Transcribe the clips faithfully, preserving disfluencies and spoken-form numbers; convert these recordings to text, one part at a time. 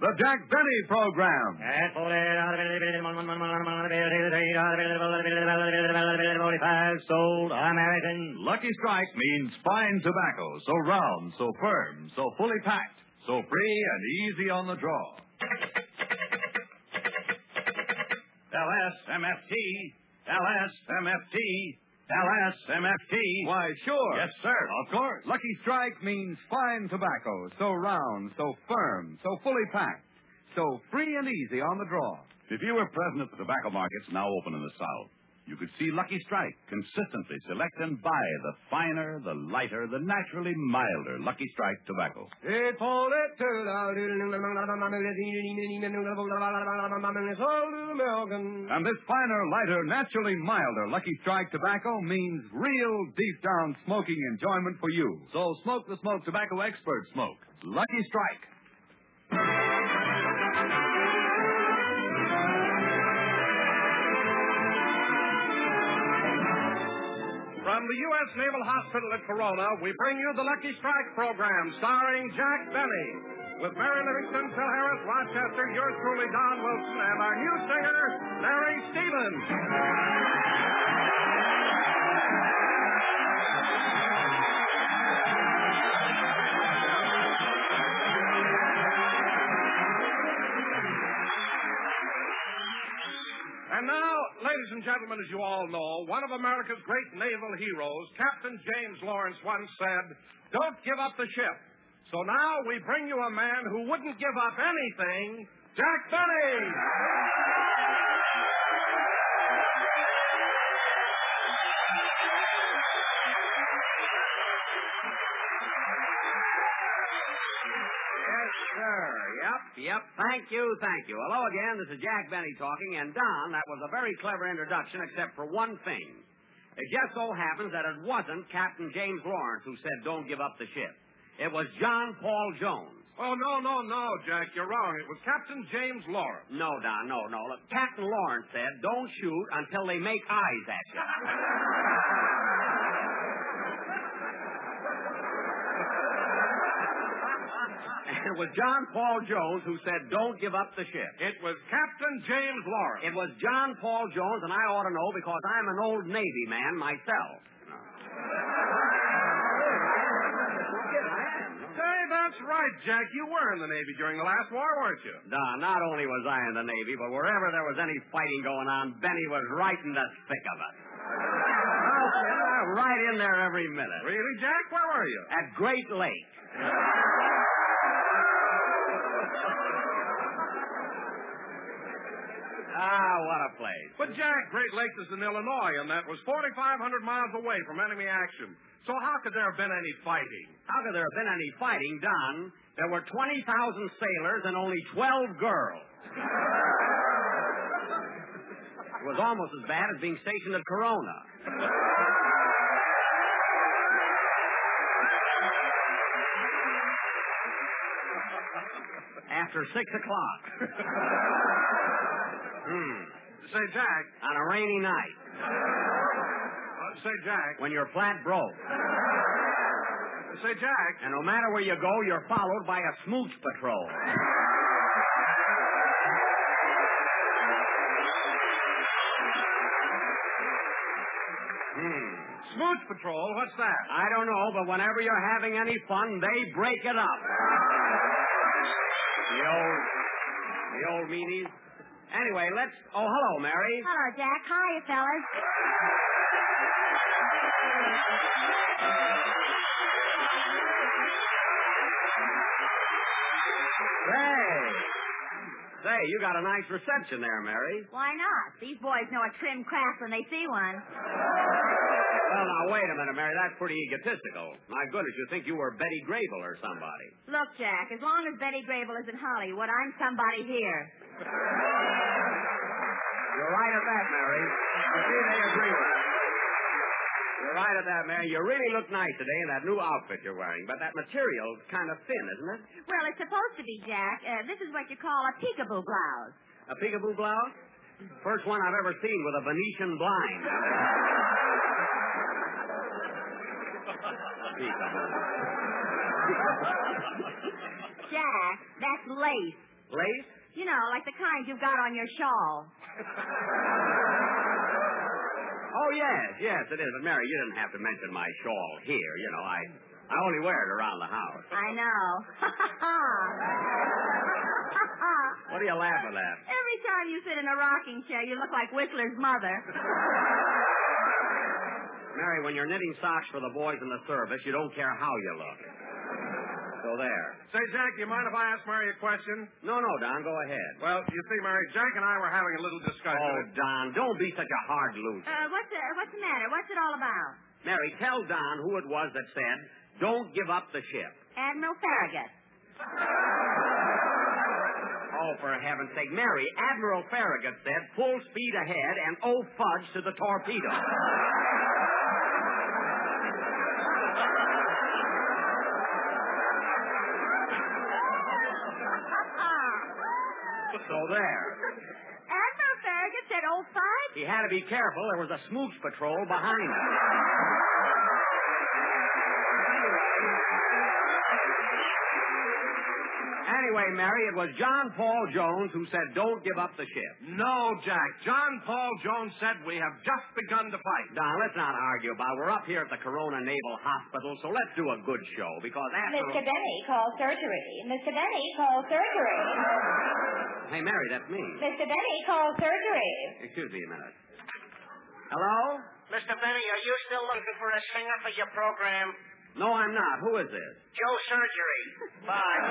the Jack Benny Program. Sold American. Lucky Strike means fine tobacco, so round, so firm, so fully packed, so free and easy on the draw. L S M F T. L S M F T. L S M F T. Why, sure. Yes, sir. Of course. Lucky Strike means fine tobacco, so round, so firm, so fully packed, so free and easy on the draw. If you were present at the tobacco markets now open in the South, you could see Lucky Strike consistently select and buy the finer, the lighter, the naturally milder Lucky Strike tobacco. And this finer, lighter, naturally milder Lucky Strike tobacco means real deep-down smoking enjoyment for you. So smoke the smoke tobacco experts smoke. Lucky Strike. From the U S Naval Hospital at Corona, we bring you the Lucky Strike program starring Jack Benny. With Mary Livingston, Phil Harris, Rochester, yours truly, Don Wilson, and our new singer, Larry Stevens. And now, ladies and gentlemen, as you all know, one of America's great naval heroes, Captain James Lawrence, once said, "Don't give up the ship." So now we bring you a man who wouldn't give up anything, Jack Benny. Yes, sir. Yep, yep. Thank you, thank you. Hello again. This is Jack Benny talking. And, Don, that was a very clever introduction, except for one thing. It just so happens that it wasn't Captain James Lawrence who said, "Don't give up the ship." It was John Paul Jones. Oh, no, no, no, Jack. You're wrong. It was Captain James Lawrence. No, Don, no, no. Look, Captain Lawrence said, "Don't shoot until they make eyes at you." It was John Paul Jones who said, "Don't give up the ship." It was Captain James Lawrence. It was John Paul Jones, and I ought to know because I'm an old Navy man myself. Say, that's right, Jack. You were in the Navy during the last war, weren't you? Don, not only was I in the Navy, but wherever there was any fighting going on, Benny was right in the thick of it. Oh, right in there every minute. Really, Jack? Where were you? At Great Lake. Ah, what a place. But, Jack, Great Lakes is in Illinois, and that was forty-five hundred miles away from enemy action. So how could there have been any fighting? How could there have been any fighting, Don? There were twenty thousand sailors and only twelve girls. It was almost as bad as being stationed at Corona. After six o'clock. Hmm. Say, Jack. On a rainy night. Uh, say, Jack. When you're flat broke. Say, Jack. And no matter where you go, you're followed by a smooch patrol. Hmm. Smooch patrol? What's that? I don't know, but whenever you're having any fun, they break it up. The old, the old meanies. Anyway, let's... Oh, hello, Mary. Hello, Jack. Hiya, fellas. Say. Say, you got a nice reception there, Mary. Why not? These boys know a trim craft when they see one. Well, now, wait a minute, Mary. That's pretty egotistical. My goodness, you think you were Betty Grable or somebody. Look, Jack, as long as Betty Grable is in Hollywood, I'm somebody here. You're right at that, Mary. You see, they agree with that. You're right at that, Mary. You really look nice today in that new outfit you're wearing, but that material's kind of thin, isn't it? Well, it's supposed to be, Jack. Uh, this is what you call a peekaboo blouse. A peekaboo blouse? First one I've ever seen with a Venetian blind. Jack, that's lace. Lace? You know, like the kind you've got on your shawl. Oh, yes, yes, it is. But, Mary, you didn't have to mention my shawl here. You know, I, I only wear it around the house. I know. What are you laughing at? Every time you sit in a rocking chair, you look like Whistler's mother. Mary, when you're knitting socks for the boys in the service, you don't care how you look. So there. Say, Jack, do you mind if I ask Mary a question? No, no, Don, go ahead. Well, you see, Mary, Jack and I were having a little discussion. Oh, Don, don't be such a hard loser. Uh, what's, the, what's the matter? What's it all about? Mary, tell Don who it was that said, don't give up the ship. Admiral Farragut. Oh, for heaven's sake, Mary, Admiral Farragut said, full speed ahead and oh fudge to the torpedo. So there. Admiral Farragut said oh five? He had to be careful. There was a smooch patrol behind him. Anyway, Mary, it was John Paul Jones who said, don't give up the ship. No, Jack. John Paul Jones said we have just begun to fight. Don, let's not argue about it. We're up here at the Corona Naval Hospital, so let's do a good show, because after... Mister Benny, call surgery. Mister Benny, call surgery. Hey, Mary, that's me. Mister Benny, call surgery. Excuse me a minute. Hello? Mister Benny, are you still looking for a singer for your program? No, I'm not. Who is this? Joe Surgery. Bye.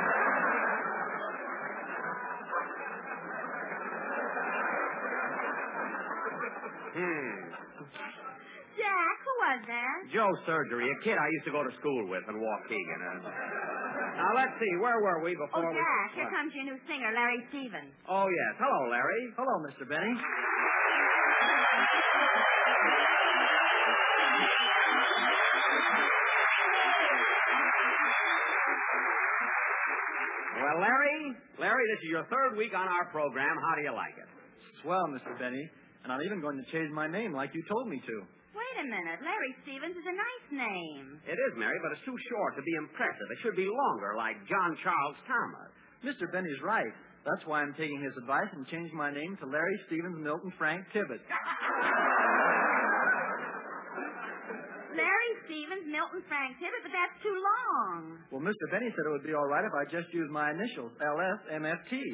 Hmm. Jack, who was that? Joe Surgery, a kid I used to go to school with in Waukegan. Uh, now, let's see. Where were we before Oh, we... Jack, here What? comes your new singer, Larry Stevens. Oh, yes. Hello, Larry. Hello, Mister Benny. Well, Larry, Larry, this is your third week on our program. How do you like it? Swell, Mister Benny. And I'm even going to change my name like you told me to. Wait a minute. Larry Stevens is a nice name. It is, Mary, but it's too short to be impressive. It should be longer, like John Charles Thomas. Mister Benny's right. That's why I'm taking his advice and changing my name to Larry Stevens Milton Frank Tibbet. Larry Stevens, Milton Frank Tibbet, but that's too long. Well, Mister Benny said it would be all right if I just used my initials, L S M F T.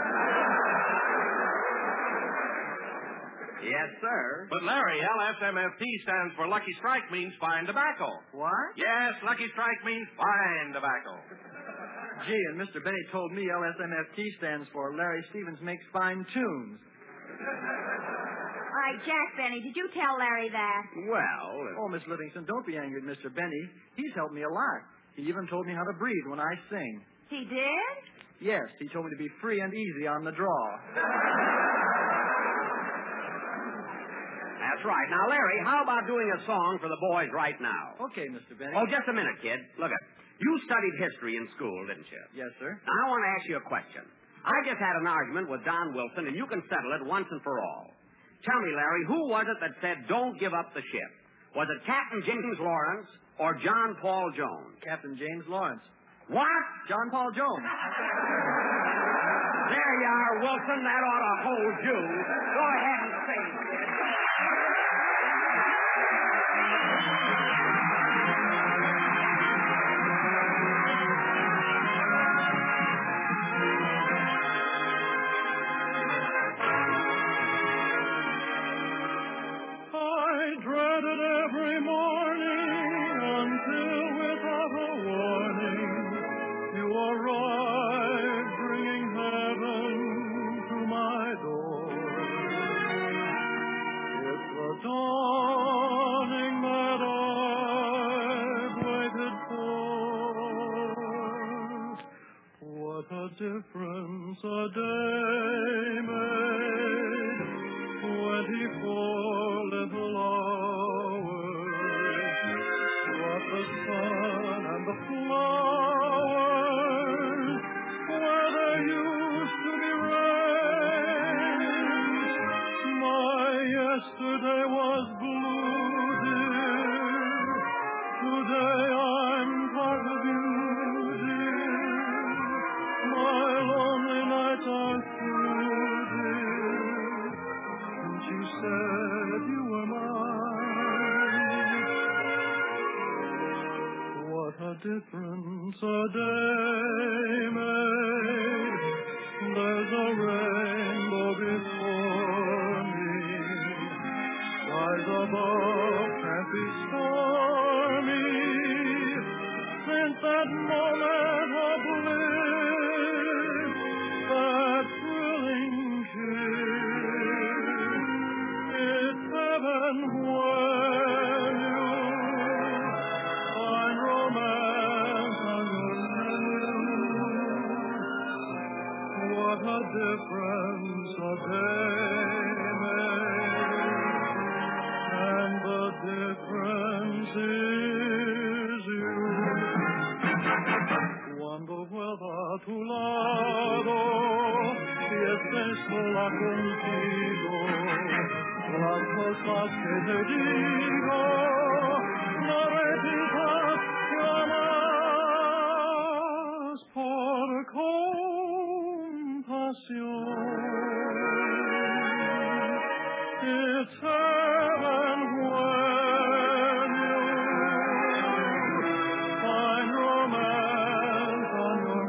Yes, sir. But, Larry, L S M F T stands for Lucky Strike means fine tobacco. What? Yes, Lucky Strike means fine tobacco. Gee, and Mister Benny told me L S M F T stands for Larry Stevens Makes Fine Tunes. All right, Jack Benny, did you tell Larry that? Well... Oh, Miss Livingston, don't be angry at Mister Benny. He's helped me a lot. He even told me how to breathe when I sing. He did? Yes, he told me to be free and easy on the draw. That's right. Now, Larry, how about doing a song for the boys right now? Okay, Mister Benny. Oh, just a minute, kid. Look at you studied history in school, didn't you? Yes, sir. Now, I want to ask you a question. I just had an argument with Don Wilson, and you can settle it once and for all. Tell me, Larry, who was it that said, don't give up the ship? Was it Captain James Lawrence or John Paul Jones? Captain James Lawrence. What? John Paul Jones. There you are, Wilson. That ought to hold you. Go ahead and sing, kid. Difference a day made, twenty-four little hours. What the sun and the flowers, where there used to be rain. My yesterday was blue, dear. Today I'm part of you, dear. My loneliness there's a rainbow before me. Skies above can't be stormy. Since that moment of bliss, that thrilling kiss, it's heaven when you find romance on your lips. What a difference a day makes, and the difference is you. Cuando vuelva a tu lado y estés sola contigo, las cosas que te digo no repitas jamás por compasión. It's heaven when you find romance on your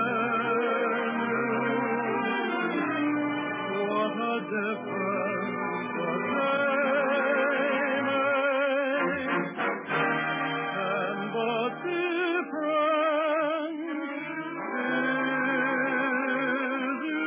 menu. What a difference a day makes, and the difference is you.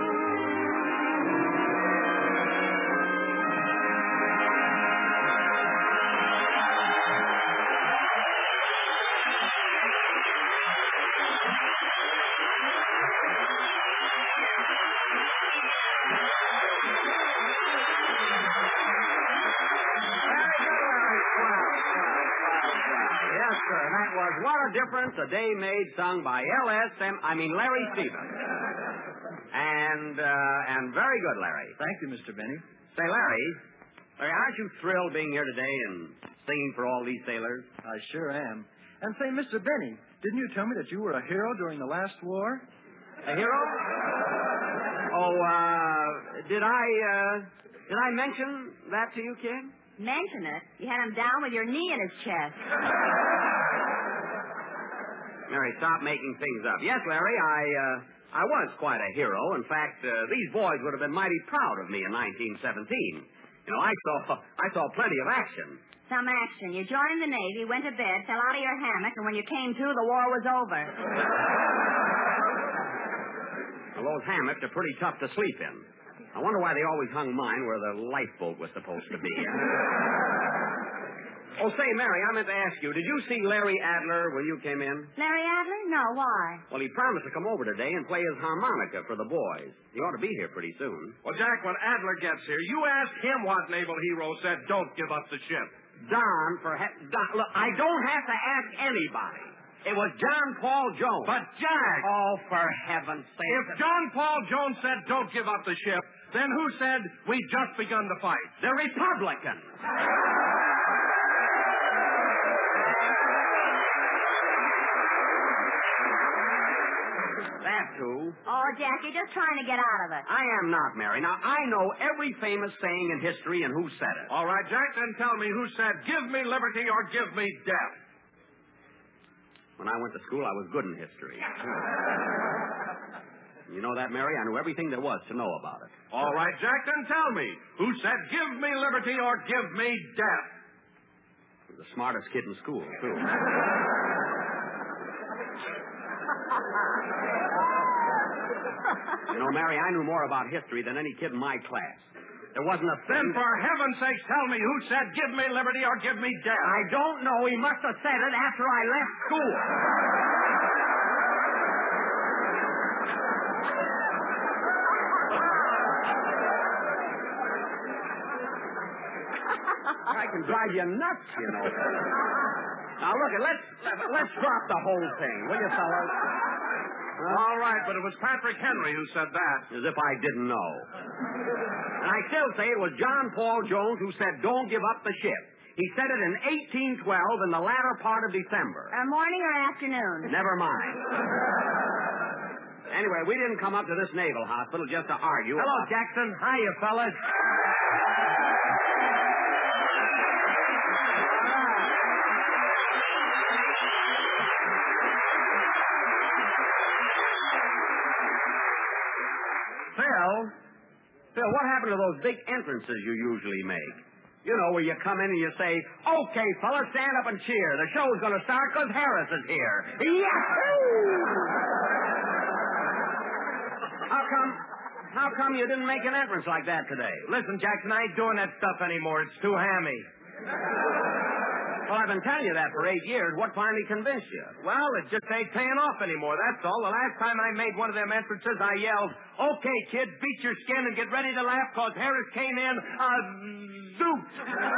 Yes, sir. That was What a Difference a Day Made, sung by L S M, I mean Larry Stevens. And, uh, and very good, Larry. Thank you, Mister Benny. Say, Larry, Larry, aren't you thrilled being here today and singing for all these sailors? I sure am. And say, Mister Benny, didn't you tell me that you were a hero during the last war? A hero? Oh, uh, did I, uh, did I mention that to you, kid? Mention it. You had him down with your knee in his chest. Mary, stop making things up. Yes, Larry, I, uh, I was quite a hero. In fact, uh, these boys would have been mighty proud of me in nineteen seventeen. You know, I saw, I saw plenty of action. Some action. You joined the Navy, went to bed, fell out of your hammock, and when you came to, the war was over. Well, those hammocks are pretty tough to sleep in. I wonder why they always hung mine where the lifeboat was supposed to be. Oh, say, Mary, I meant to ask you, did you see Larry Adler when you came in? Larry Adler? No, why? Well, he promised to come over today and play his harmonica for the boys. He ought to be here pretty soon. Well, Jack, when Adler gets here, you ask him what naval hero said, don't give up the ship. Don, for he- Don, look, I don't have to ask anybody. It was John Paul Jones. But, Jack! Oh, for heaven's sake. If John Paul Jones said, don't give up the ship, then who said, we've just begun to fight? The Republicans. That too. Oh, Jack, you're just trying to get out of it. I am not, Mary. Now, I know every famous saying in history and who said it. All right, Jack, then tell me who said, give me liberty or give me death. When I went to school, I was good in history. You know that, Mary? I knew everything there was to know about it. All right, Jack, then tell me who said, give me liberty or give me death. He was the smartest kid in school, too. You know, Mary, I knew more about history than any kid in my class. There wasn't a thing. Then, for heaven's sake, tell me who said, give me liberty or give me death. I don't know. He must have said it after I left school. I can drive you nuts, you know. Now, look, let's let's drop the whole thing, will you, fellas? Huh? All right, but it was Patrick Henry who said that. As if I didn't know. And I still say it was John Paul Jones who said, don't give up the ship. He said it in eighteen twelve in the latter part of December. Uh, morning or afternoon? Never mind. Anyway, we didn't come up to this naval hospital just to argue. Hello, about... Jackson. Hiya, fellas. Phil? Phil, what happened to those big entrances you usually make? You know, where you come in and you say, okay, fellas, stand up and cheer. The show's going to start because Harris is here. Yahoo! How come, how come you didn't make an entrance like that today? Listen, Jackson, I ain't doing that stuff anymore. It's too hammy. Well, I've been telling you that for eight years. What finally convinced you? Well, it just ain't paying off anymore, that's all. The last time I made one of them entrances, I yelled, okay, kids, beat your skin and get ready to laugh because Harris came in a zoot.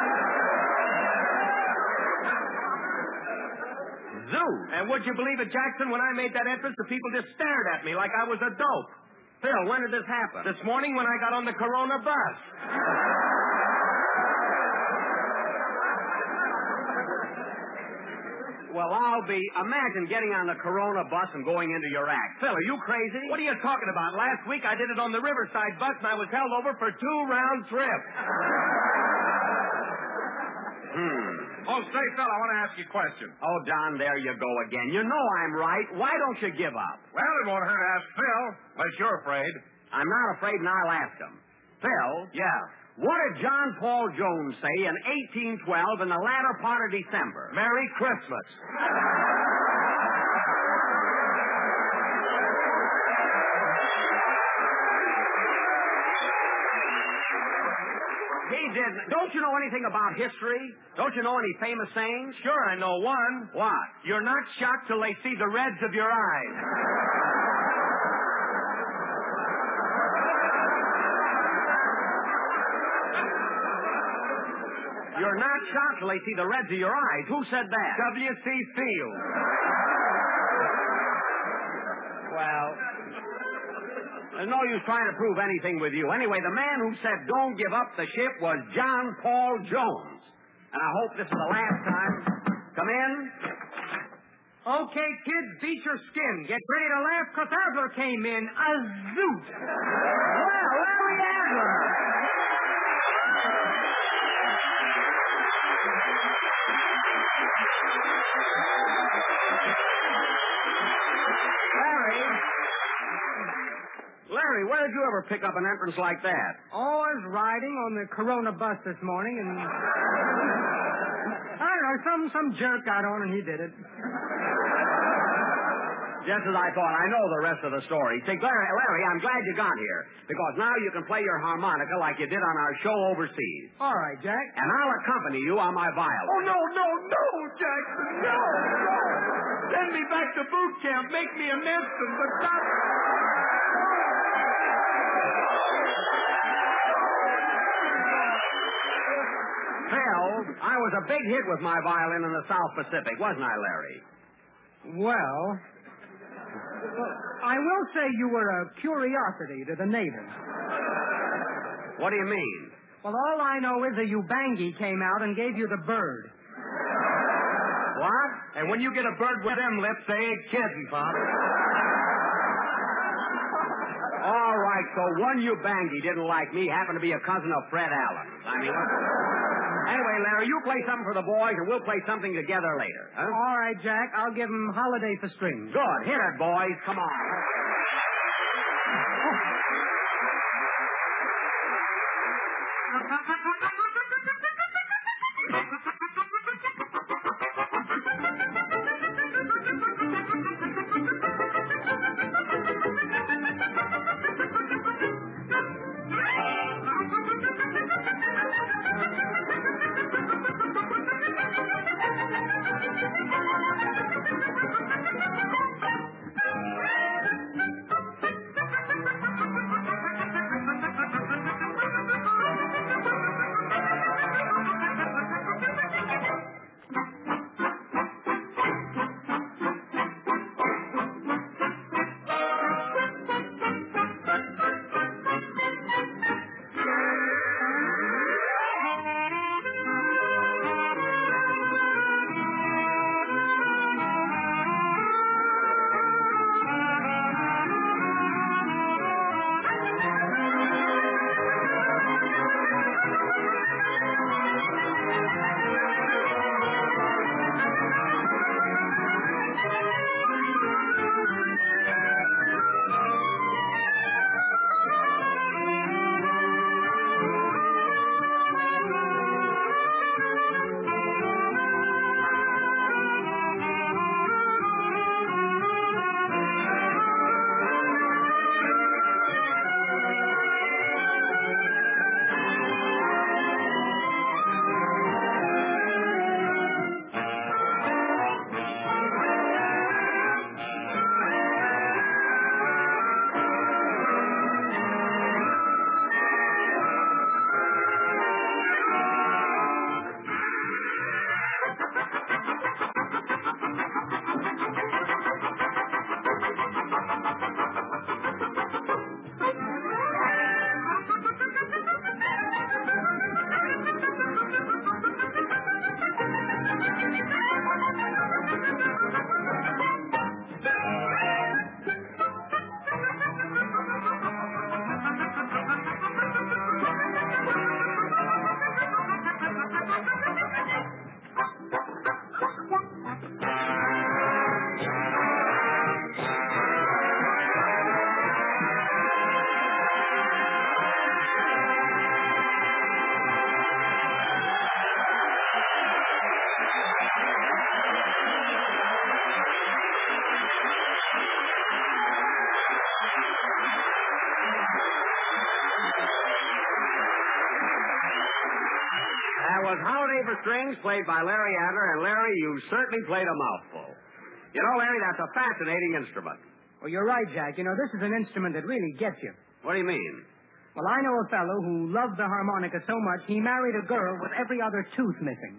Zoot? And would you believe it, Jackson, when I made that entrance, the people just stared at me like I was a dope. Phil, when did this happen? This morning when I got on the Corona bus. Well, I'll be... Imagine getting on the Corona bus and going into your act. Phil, are you crazy? What are you talking about? Last week I did it on the Riverside bus and I was held over for two round trips. Hmm. Oh, say, Phil, I want to ask you a question. Oh, Don, there you go again. You know I'm right. Why don't you give up? Well, it won't hurt to ask Phil, unless you're afraid. I'm not afraid, and I'll ask him. Phil? Yeah. What did John Paul Jones say in eighteen twelve in the latter part of December? Merry Christmas. He didn't. Don't you know anything about history? Don't you know any famous sayings? Sure, I know one. What? You're not shocked till they see the reds of your eyes. You're not shocked till they see the reds of your eyes. Who said that? W C Field. Well, there's no use trying to prove anything with you. Anyway, the man who said don't give up the ship was John Paul Jones. And I hope this is the last time. Come in. Okay, kids, beat your skin. Get ready to laugh because Adler came in a zoot. Well, Larry Adler. Larry. Larry, where did you ever pick up an entrance like that? Oh, I was riding on the Corona bus this morning, and I don't know, some some jerk got on and he did it. Just as I thought. I know the rest of the story. Say, Larry, Larry, I'm glad you got here, because now you can play your harmonica like you did on our show overseas. All right, Jack. And I'll accompany you on my violin. Oh, no, no, no, Jackson, no, no. Send me back to boot camp. Make me a Memphis, but stop. Phil, I was a big hit with my violin in the South Pacific, wasn't I, Larry? Well, well, I will say you were a curiosity to the natives. What do you mean? Well, all I know is a Ubangi came out and gave you the bird. What? And when you get a bird with them lips, they ain't kidding, Pop. All right, so one Ubangi didn't like me, happened to be a cousin of Fred Allen. I mean, anyway, Larry, you play something for the boys, and we'll play something together later. Huh? All right, Jack. I'll give them Holiday for Strings. Good. Hit it, boys. Come on. for Strings, played by Larry Adler, and Larry, you certainly played a mouthful. You know, Larry, that's a fascinating instrument. Well, you're right, Jack. You know, this is an instrument that really gets you. What do you mean? Well, I know a fellow who loved the harmonica so much he married a girl with every other tooth missing.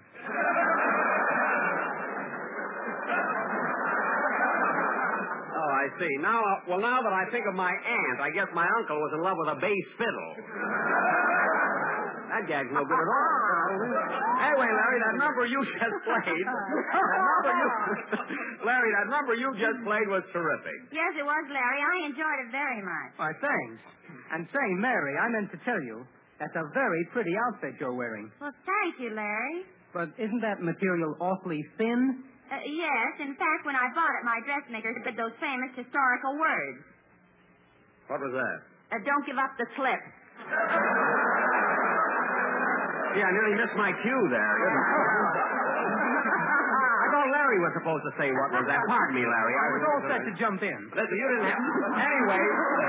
Oh, I see. Now, uh, well, now that I think of my aunt, I guess my uncle was in love with a bass fiddle. That gag's no good at all. Anyway, Larry, that number you just played, that number you, Larry, that number you just played was terrific. Yes, it was, Larry. I enjoyed it very much. Why, thanks. And say, Mary, I meant to tell you, that's a very pretty outfit you're wearing. Well, thank you, Larry. But isn't that material awfully thin? Uh, yes, in fact, when I bought it, my dressmaker said those famous historical words. What was that? Uh, don't give up the slip. Yeah, I nearly missed my cue there, didn't I? I thought Larry was supposed to say what was that. Pardon me, Larry. I was all set to jump in. Listen, you didn't have... Anyway...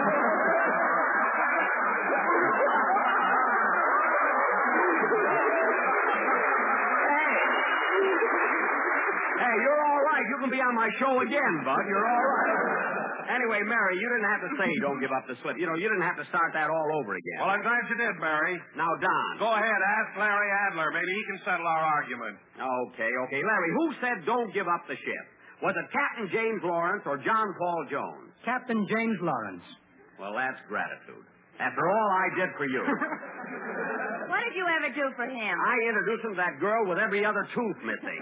Hey, you're all right. You can be on my show again, Bud. You're all right. Anyway, Mary, you didn't have to say don't give up the slip. You know, you didn't have to start that all over again. Well, I'm glad you did, Mary. Now, Don. Go ahead, ask Larry Adler. Maybe he can settle our argument. Okay, okay. Larry, who said don't give up the ship? Was it Captain James Lawrence or John Paul Jones? Captain James Lawrence. Well, that's gratitude. After all I did for you. What did you ever do for him? I introduced him to that girl with every other tooth missing.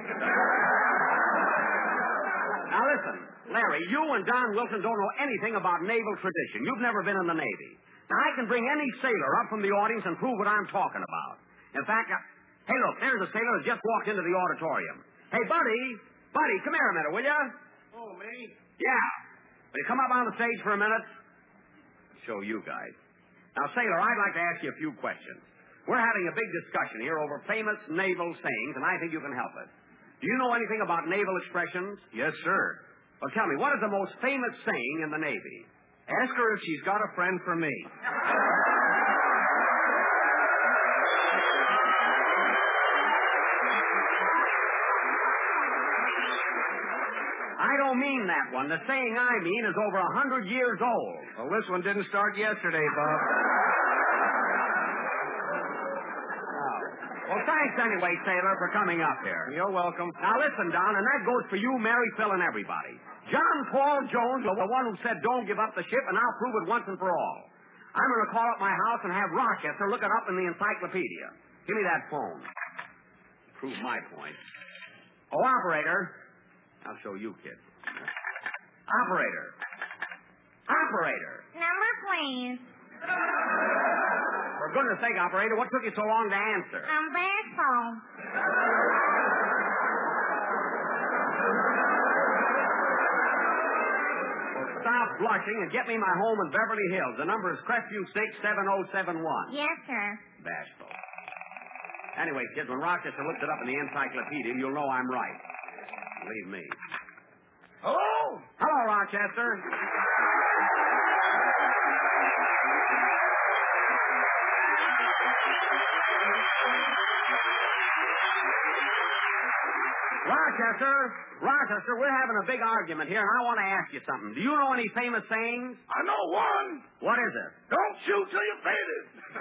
Now, listen, Larry, you and Don Wilson don't know anything about naval tradition. You've never been in the Navy. Now, I can bring any sailor up from the audience and prove what I'm talking about. In fact, I... hey, look, there's a sailor that just walked into the auditorium. Hey, Buddy, Buddy, come here a minute, will you? Oh, me? Yeah. Will you come up on the stage for a minute? Show you guys. Now, sailor, I'd like to ask you a few questions. We're having a big discussion here over famous naval sayings, and I think you can help us. Do you know anything about naval expressions? Yes, sir. Well, tell me, what is the most famous saying in the Navy? Ask her if she's got a friend for me. I don't mean that one. The saying I mean is over a hundred years old. Well, this one didn't start yesterday, Bob. Well, thanks anyway, sailor, for coming up here. You're welcome. Now, listen, Don, and that goes for you, Mary, Phil, and everybody. John Paul Jones was the one who said don't give up the ship, and I'll prove it once and for all. I'm going to call up my house and have Rochester look it up in the encyclopedia. Give me that phone. Prove my point. Oh, operator. I'll show you, kid. Operator. Operator. Number, please. For goodness sake, operator, what took you so long to answer? Um, back phone. Well, stop blushing and get me my home in Beverly Hills. The number is Crestview six seven oh seven one. Yes, sir. Bashful. Anyway, kids, when Rochester looks it up in the encyclopedia, you'll know I'm right. Believe me. Hello? Hello, Rochester. Rochester, Rochester, we're having a big argument here, and I want to ask you something. Do you know any famous sayings? I know one. What is it? Don't shoot till you're faded.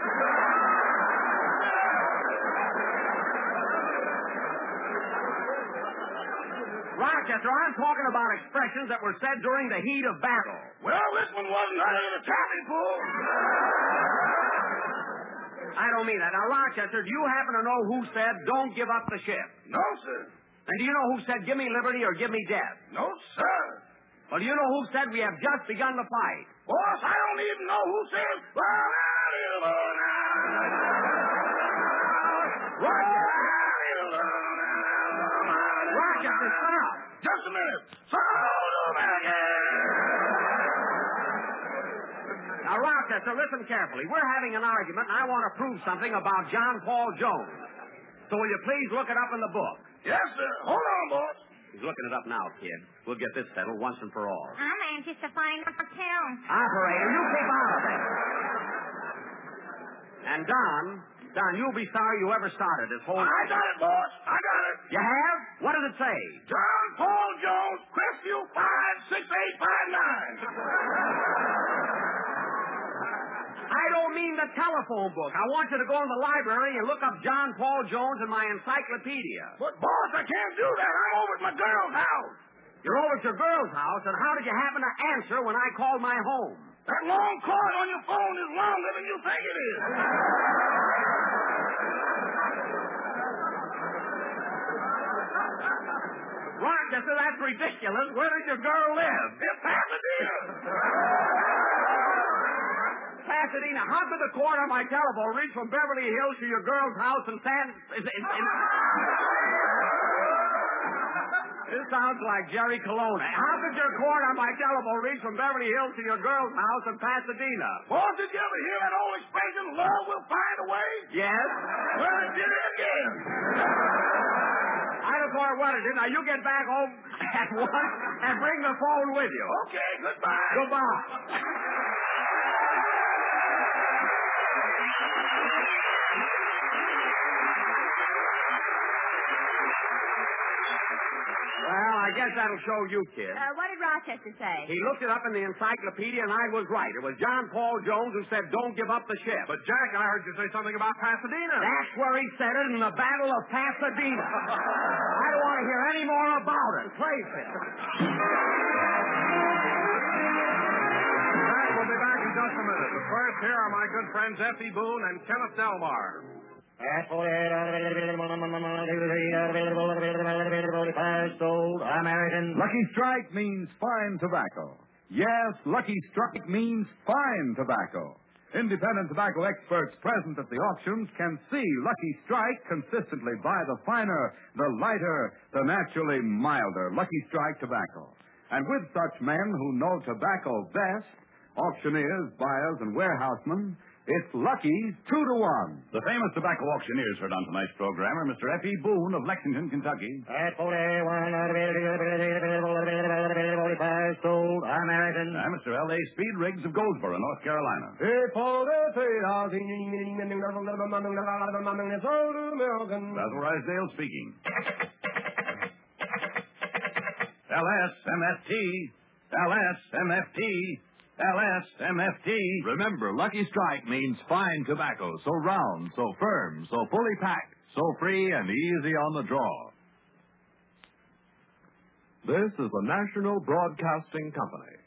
Rochester, I'm talking about expressions that were said during the heat of battle. Well, this one wasn't out of the taffy pool. I don't mean that. Now, Rochester, do you happen to know who said, don't give up the ship? No, sir. And do you know who said, give me liberty or give me death? No, sir. Well, do you know who said, we have just begun to fight? Boss, I don't even know who said... Rochester, stop. Just a minute. Now, Rochester, listen carefully. We're having an argument, and I want to prove something about John Paul Jones. So will you please look it up in the book? Yes, sir. Hold on, boss. He's looking it up now, kid. We'll get this settled once and for all. I'm anxious to find out too. Operator, you keep out of it. And Don, Don, you'll be sorry you ever started this whole... I got it, boss. I got it. You have? What does it say? John Paul Jones, Crestview five six eight five nine. I don't mean the telephone book. I want you to go in the library and look up John Paul Jones in my encyclopedia. But, boss, I can't do that. I'm over at my girl's house. You're over at your girl's house, and how did you happen to answer when I called my home? That long cord on your phone is longer than you think it is. Rochester, that's ridiculous. Where does your girl live? In Pasadena. Pasadena. How could the cord on my telephone reach from Beverly Hills to your girl's house in San... In, in, in... This sounds like Jerry Colonna. How could your cord on my telephone reach from Beverly Hills to your girl's house in Pasadena? Boss, did you ever hear that old expression, love will find a way? Yes. Well, it did it again. I don't care what it is. Now, you get back home at once and bring the phone with you. Okay, goodbye. Goodbye. Well, I guess that'll show you, kid. Uh, what did Rochester say? He looked it up in the encyclopedia, and I was right. It was John Paul Jones who said, don't give up the ship. But, Jack, I heard you say something about Pasadena. That's where he said it, in the Battle of Pasadena. I don't want to hear any more about it. Play, Phil. Jack, we'll be back in just a minute. But first, here are my good friends Effie Boone and Kenneth Delmar. American. Lucky Strike means fine tobacco. Yes, Lucky Strike means fine tobacco. Independent tobacco experts present at the auctions can see Lucky Strike consistently buy the finer, the lighter, the naturally milder Lucky Strike tobacco. And with such men who know tobacco best, auctioneers, buyers, and warehousemen, it's lucky two to one. The famous tobacco auctioneers heard on tonight's program are Mister F E. Boone of Lexington, Kentucky. At forty-one, sold American. And Mister L A. Speed Riggs of Goldsboro, North Carolina. Basil Ruysdale speaking. L S M F T. L S M F T. L S M F T. Remember, Lucky Strike means fine tobacco, so round, so firm, so fully packed, so free and easy on the draw. This is the National Broadcasting Company.